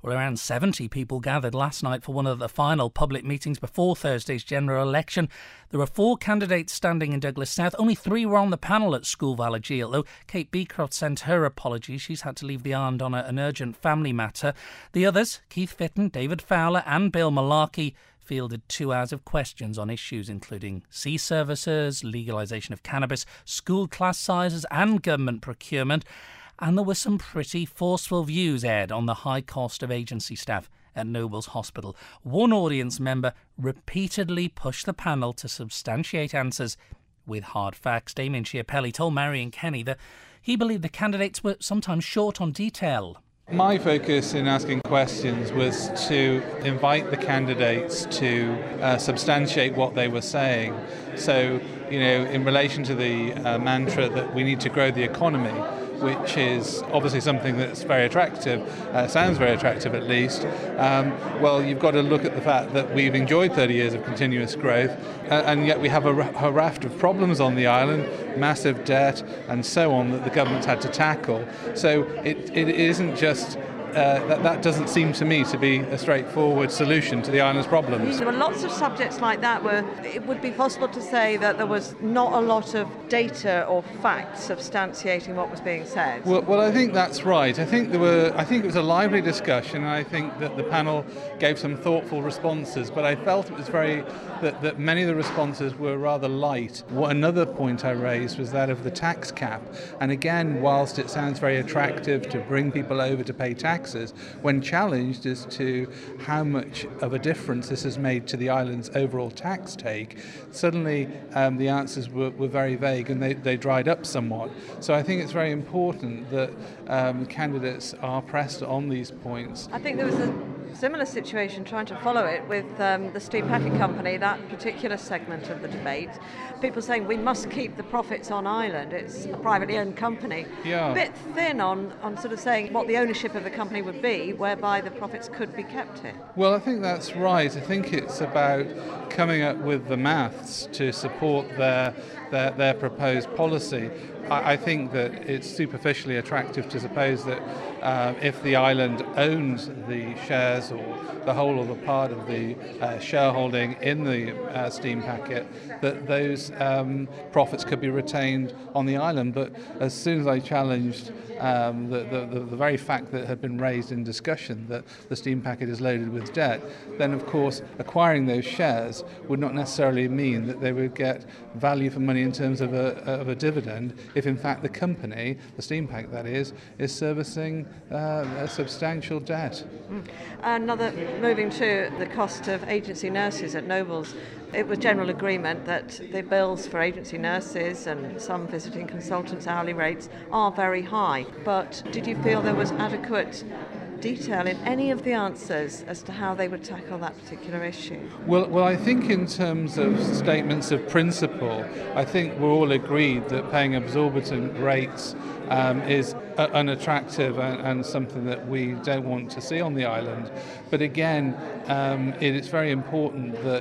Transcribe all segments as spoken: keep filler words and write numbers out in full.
Well, around seventy people gathered last night for one of the final public meetings before Thursday's general election. There were four candidates standing in Douglas South. Only three were on the panel at Scúlfhala Díol, though Kate Beecroft sent her apologies. She's had to leave the island on a, an urgent family matter. The others, Keith Fitton, David Fowler and Bill Malarkey, fielded two hours of questions on issues including sea services, legalisation of cannabis, school class sizes and government procurement. And there were some pretty forceful views aired on the high cost of agency staff at Nobles Hospital. One audience member repeatedly pushed the panel to substantiate answers with hard facts. Damien Chiapelli told Marion Kenny that he believed the candidates were sometimes short on detail. My focus in asking questions was to invite the candidates to uh, substantiate what they were saying. So, you know, in relation to the uh, mantra that we need to grow the economy, which is obviously something that's very attractive, uh, sounds very attractive at least, um, well, you've got to look at the fact that we've enjoyed thirty years of continuous growth, uh, and yet we have a, a raft of problems on the island, massive debt and so on that the government's had to tackle. So it, it isn't just Uh, that, that doesn't seem to me to be a straightforward solution to the island's problems. There were lots of subjects like that where it would be possible to say that there was not a lot of data or facts substantiating what was being said. Well, well, I think that's right. I think there were. I think it was a lively discussion, and I think that the panel gave some thoughtful responses. But I felt it was very that, that many of the responses were rather light. What another point I raised was that of the tax cap. And again, whilst it sounds very attractive to bring people over to pay tax, when challenged as to how much of a difference this has made to the island's overall tax take, suddenly um, the answers were, were very vague and they, they dried up somewhat. So I think it's very important that um, candidates are pressed on these points. I think there was a similar situation trying to follow it with um, the steam packet company, that particular segment of the debate. People saying we must keep the profits on island. It's a privately owned company. Yeah. A bit thin on, on sort of saying what the ownership of the company would be, whereby the profits could be kept here. Well, I think that's right. I think it's about coming up with the maths to support their their, their proposed policy. I, I think that it's superficially attractive to suppose that uh, if the island owns the shares or the whole or the part of the uh, shareholding in the uh, steam packet, that those um, profits could be retained on the island. But as soon as I challenged um, the, the, the very fact that had been raised in discussion that the steam packet is loaded with debt, then of course acquiring those shares would not necessarily mean that they would get value for money in terms of a, of a dividend if in fact the company, the steam packet that is, is servicing uh, a substantial debt. Mm. Another, moving to the cost of agency nurses at Nobles, it was general agreement that the bills for agency nurses and some visiting consultants' hourly rates are very high. But did you feel there was adequate detail in any of the answers as to how they would tackle that particular issue? Well, well, I think in terms of statements of principle, I think we're all agreed that paying exorbitant rates um, is uh, unattractive and, and something that we don't want to see on the island. But again, um, it is very important that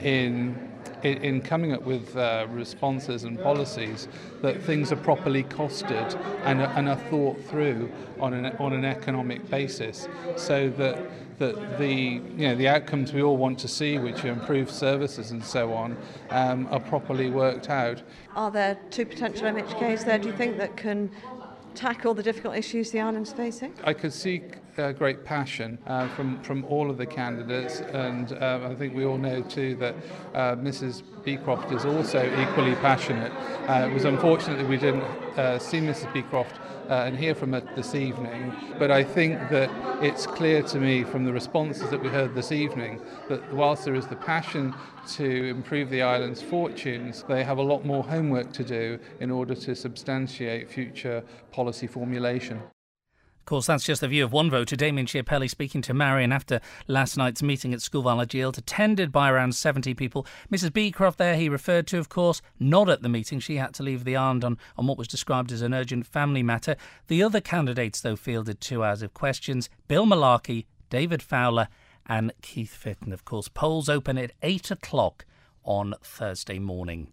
in in coming up with uh, responses and policies, that things are properly costed and, and are thought through on an on an economic basis, so that that the you know the outcomes we all want to see, which are improved services and so on, um, are properly worked out. Are there two potential M H Ks there, do you think, that can tackle the difficult issues the island's facing? I could see uh, great passion uh, from, from all of the candidates, and uh, I think we all know too that uh, Missus Beecroft is also equally passionate. Uh, it was unfortunate that we didn't uh, see Missus Beecroft uh, and hear from her this evening, but I think that it's clear to me from the responses that we heard this evening that whilst there is the passion to improve the island's fortunes, they have a lot more homework to do in order to substantiate future policy formulation. Of course, that's just the view of one voter, Damien Chiapelli, speaking to Marion after last night's meeting at Scúlfhala Díol, attended by around seventy people. Missus Beecroft there, he referred to, of course, not at the meeting. She had to leave the island on, on what was described as an urgent family matter. The other candidates, though, fielded two hours of questions. Bill Malarkey, David Fowler and Keith Fitton. Of course, polls open at eight o'clock on Thursday morning.